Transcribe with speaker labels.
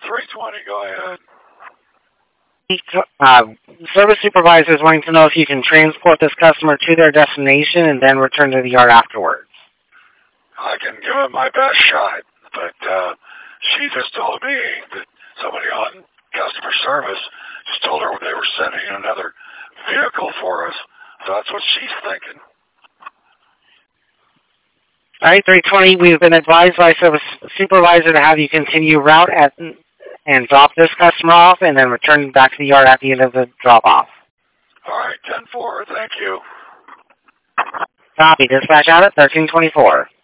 Speaker 1: 320, go ahead.
Speaker 2: Service supervisor is wanting to know if you can transport this customer to their destination and then return to the yard afterwards.
Speaker 1: I can give it my best shot, but she just told me that somebody on customer service just told her they were sending another vehicle for us. So that's what she's thinking.
Speaker 2: All right, 320, we've been advised by service supervisor to have you continue route and drop this customer off and then return back to the yard at the end of the drop-off.
Speaker 1: All right, 10-4, thank you.
Speaker 2: Copy. Dispatch out at 1324.